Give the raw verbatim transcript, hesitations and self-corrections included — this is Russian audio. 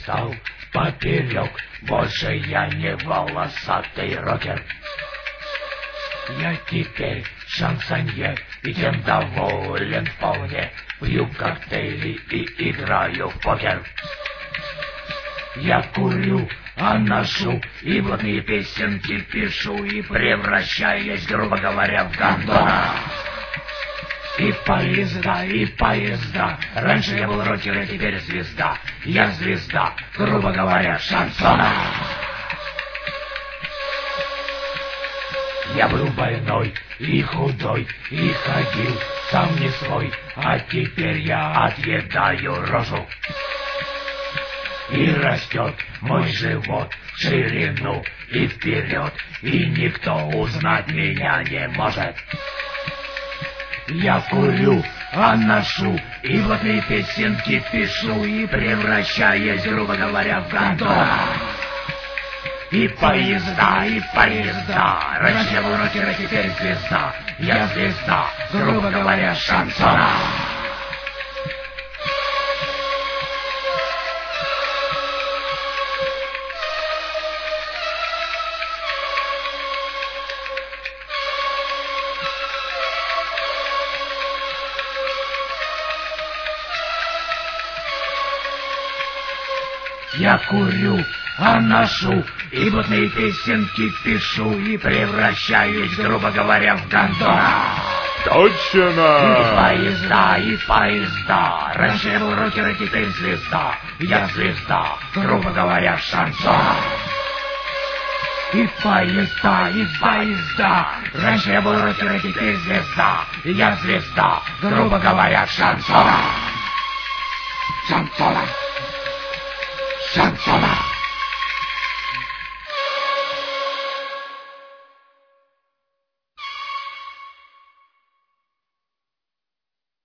стал поперек, больше я не волосатый рокер. Я теперь шансонье, и тем доволен вполне. Пью коктейли и играю в покер. Я курю, а ношу, и блатные песенки пишу, и превращаюсь, грубо говоря, в гондона. И поезда, и поезда. Раньше я был рокер, а теперь звезда. Я звезда, грубо говоря, шансона. Я был больной и худой, и ходил сам не свой, а теперь я отъедаю рожу. И растет мой живот в ширину и вперед, и никто узнать меня не может. Я курю, а ношу, и блатные песенки пишу, и превращаюсь, грубо говоря, в гондона. И поезда, и поезда. Раньше я был рокер, а теперь звезда. Я звезда, грубо говоря, шансона. Я курю, а ношу, и блатные песенки пишу, и превращаюсь, грубо говоря, в гондона. Точно! И поезда, и поезда. Раньше я был рокер, а теперь звезда. Я звезда, грубо говоря, шансона. И поезда, и поезда. Раньше я был рокер, а теперь звезда. Я звезда, грубо говоря, шансона. Шансона. Шансона.